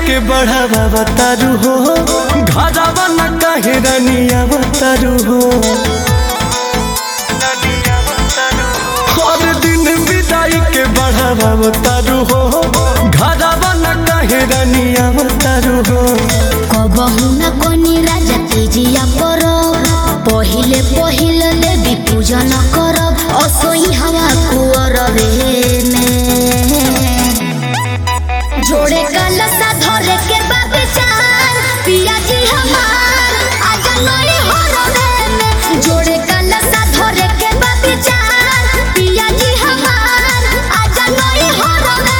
के बढ़ावा बतारू हो घरवा न काहे रनिया बतारू हो हर दिन विदाई के बढ़ावा बतारू हो घरवा न काहे रनिया बतारू हो कबहू न कोनी राजा तेजिया करब पहिले पहिले देवी पूजन करब असोई हवा कुंवर जोड़े कलसा धरे के बाबेचार पिया जी हमार आजा नई हरवे में जोड़े कलसा धरे के बाबेचार पिया जी हमार आजा नई हरवे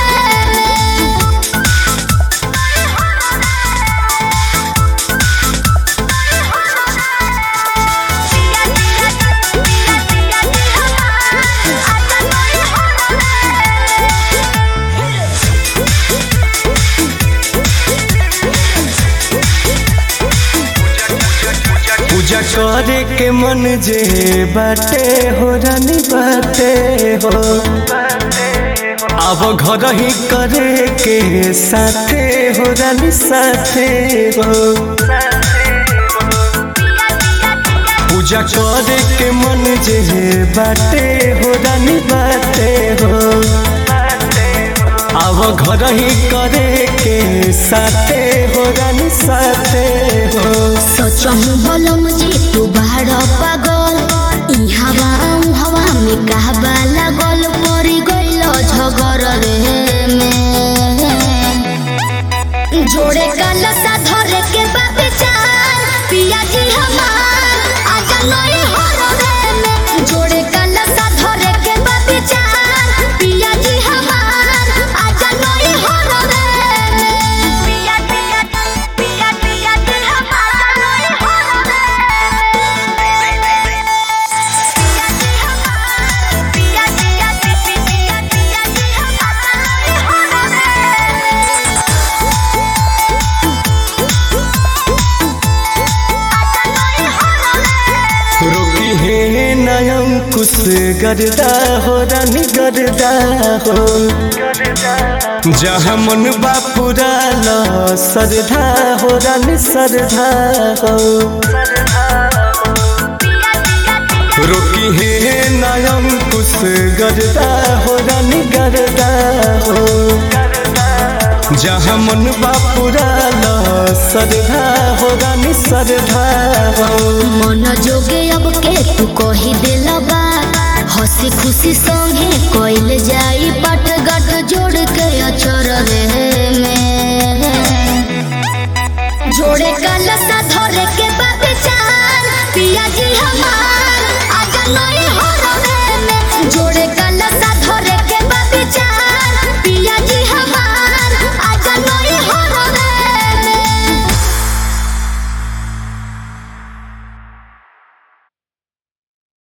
पूजा करे के मन जे बाटे हो रानी बाटे हो अब घर ही करे के साथे हो रानी साथे हो पूजा करे के मन जे बाटे हो रानी बाटे हो अब घर ही करे के साथे हो रानी साथे हो सोचहु बलम जी तू बाहर पागल ई हवा में कहबा लागल पड़ी गइल झगड़ रे में जोड़े कलसा धरे के बाबेचार पिया जी हमार आजा नई हरवे में जोड़े कलसा धरे के बाबेचार पिया जी हमार आजा नई हरवे में पिया जी हमार नई हरवे पिया जी हमार रोकी है नयम कुछ गरदा हो रानी गरदा हो जहाँ मन बापुरा ला सरधा हो रानी सरधा हो रोकी है नयम कुछ गरदा हो रानी गरदा हो जहाँ मन बापुरा ला सरधा हो रानी सरधा हो मन जोगे अब के तू कही दिल बात हंसी खुशी संगे कोइल जाई पट गट जोड़ के अचर में जोड़े कलसा धरे के बाबेचार पिया जी हमार आजा नई हरवे में जोड़े